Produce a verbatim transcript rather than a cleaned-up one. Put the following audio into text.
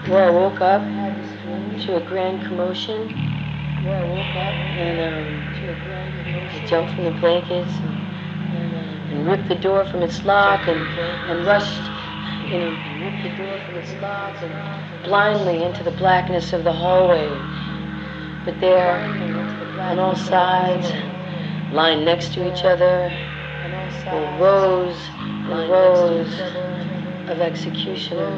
where I woke up to a grand commotion, where I woke up and um, to a grand commotion. I jumped from the blankets and, and, and ripped the door from its lock and, and rushed, you know, ripped the door from its lock and blindly into the blackness of the hallway. But there, on all sides, lying next to each other, were rows and rows of executioners.